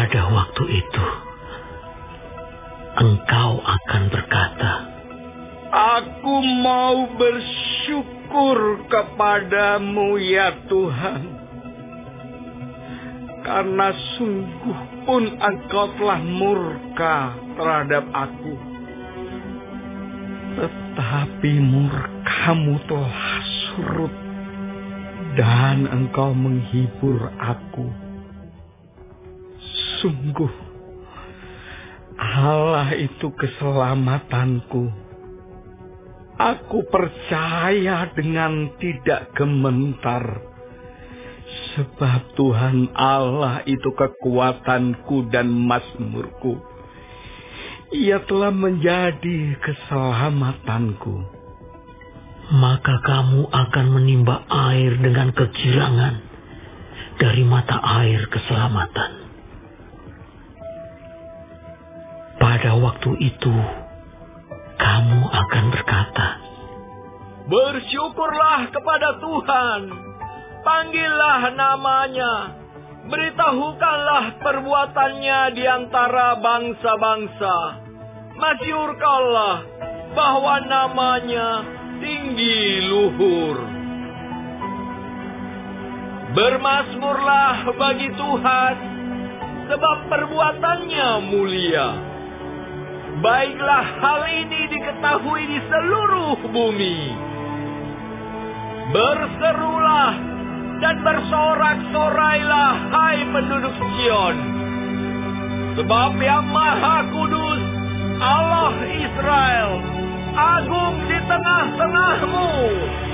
Pada waktu itu, engkau akan berkata, Aku mau bersyukur kepadamu ya Tuhan, karena sungguh pun engkau telah murka terhadap aku. Tetapi murkamu telah surut dan engkau menghibur aku. Sungguh, Allah itu keselamatanku. Aku percaya dengan tidak gementar, sebab Tuhan Allah itu kekuatanku dan mazmurku. Ia telah menjadi keselamatanku. maka kamu akan menimba air dengan kegirangan dari mata air keselamatan. Pada waktu itu, kamu akan berkata, Bersyukurlah kepada Tuhan, panggillah namanya, beritahukanlah perbuatannya di antara bangsa-bangsa, masyhurkanlah bahwa namanya tinggi luhur. Bermazmurlah bagi Tuhan, sebab perbuatannya mulia. Baiklah hal ini diketahui di seluruh bumi. Berserulah dan bersorak-sorailah, hai penduduk Sion. Sebab yang Maha Kudus, Allah Israel, agung di tengah-tengahmu.